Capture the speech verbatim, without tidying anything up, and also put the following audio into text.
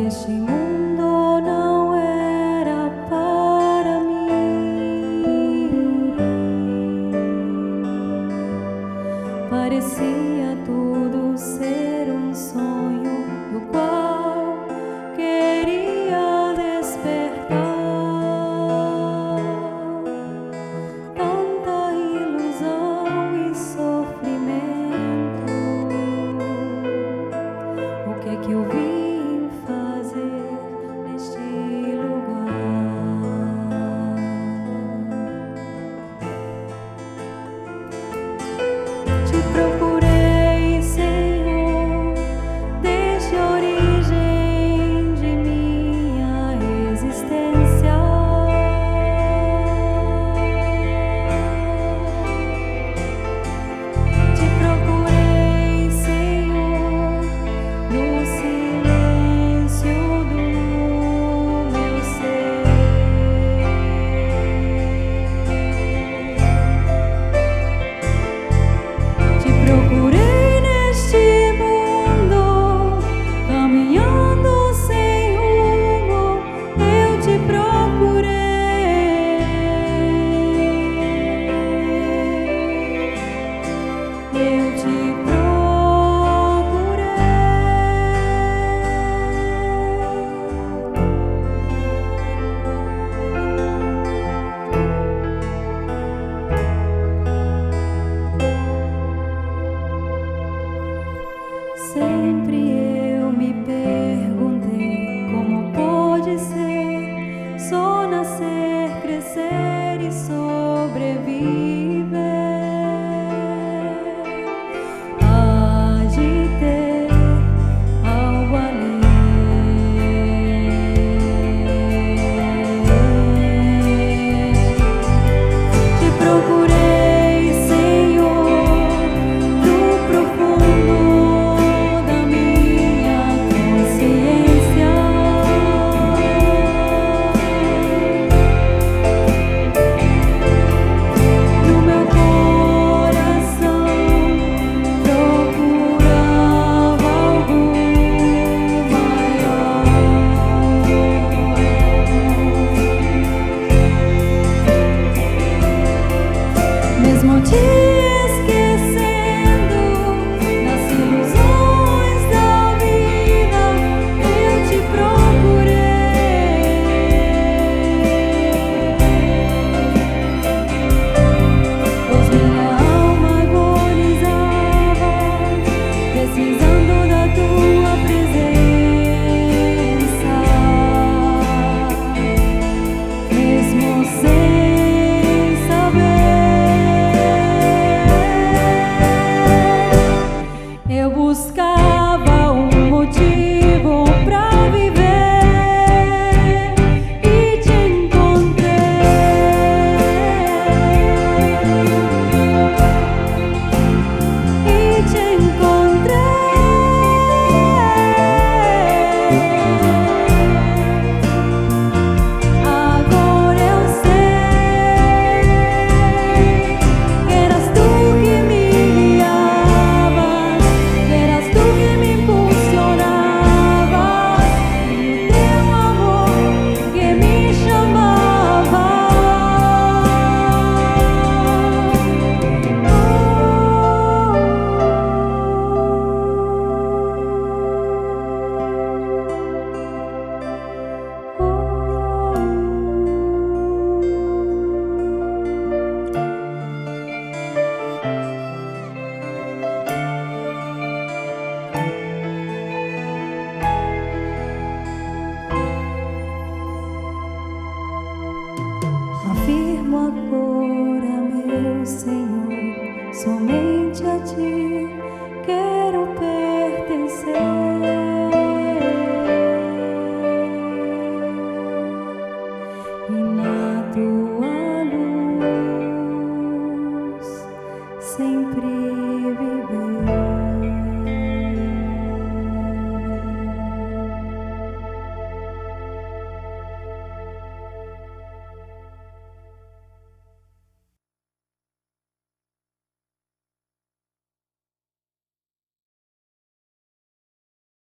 Este mundo não era para mim. Parecia tudo ser um sonho do qual queria despertar. Tanta ilusão e sofrimento. O que é que eu vim fazer neste lugar? Te procurei, Senhor, desde a origem de minha existência. Te procurei, Senhor, no silêncio do meu ser. Te procurei neste mundo, caminhando sem rumo. Eu te procurei. Eu te Sempre eu me perguntei como pode ser só nascer, crescer e sobreviver. Há de ter algo além. Te procurei, Senhor, no profundo da minha consciência. No meu coração procurava algo maior. Mesmo te esquecendo nas ilusões da vida, eu te procurei. Pois minha alma agonizava, precisando da tua presença. Mesmo sem saber, eu buscava um motivo pra viver e te encontrei. E te encontrei. Agora eu sei que eras tu que me guiavas, que eras tu que me impulsionavas, e o teu amor que me chamava. Afirmo agora, meu Senhor, somente a ti quero pertencer. E na tua luz sempre